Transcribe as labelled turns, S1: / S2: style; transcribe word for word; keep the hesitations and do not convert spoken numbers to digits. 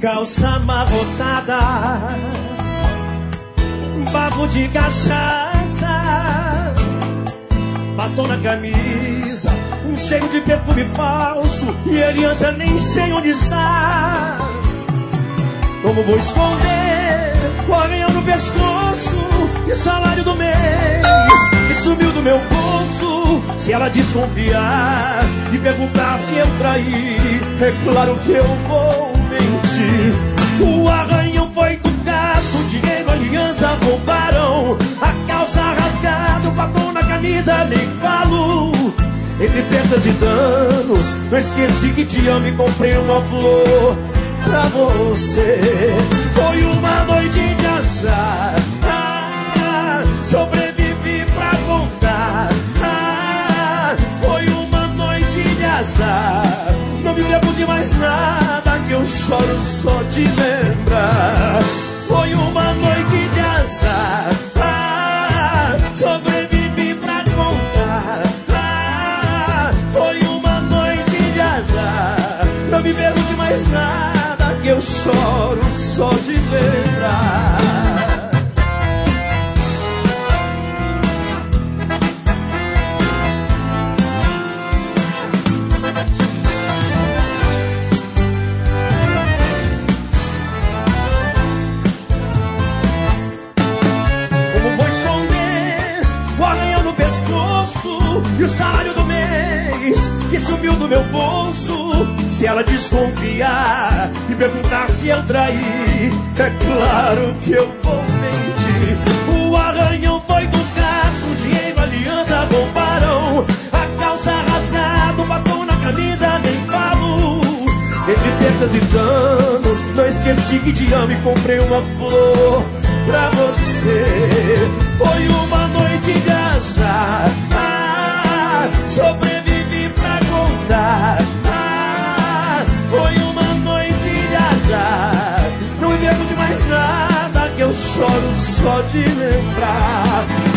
S1: calça amarrotada, bafo de cachaça, batom na camisa, um cheiro de perfume falso e aliança nem sei onde está. Como vou esconder o arranhão no pescoço e salário do mês que sumiu do meu bolso? Se ela desconfiar e perguntar se eu traí, é claro que eu vou mentir. O arranhão foi do gato, dinheiro, aliança roubaram, a calça rasgada, o batom na camisa nem falo. Entre perdas e danos, não esqueci que te amo e comprei uma flor pra você. Foi uma noite de azar, ah, sobrevivi pra contar. Ah, foi uma noite de azar, não me lembro de mais nada, que eu choro só de lembrar. Foi uma noite de azar, ah, sobrevivi pra contar. Ah, foi uma noite de azar, não me lembro de mais nada, que eu choro só de lembrar. Como vou esconder o arranhão no pescoço e o salário do mês que sumiu do meu bolso? Se ela desconfiar e perguntar se eu traí, é claro que eu vou mentir. O arranhão foi do gato, dinheiro, aliança roubaram, a calça rasgada, o batom na camisa nem falo. Entre perdas e danos, não esqueci que te amo e comprei uma flor pra você. Foi uma noite de azar, ah, sobrevivi pra contar. Foi uma noite de azar, não me lembro de mais nada, que eu choro só de lembrar.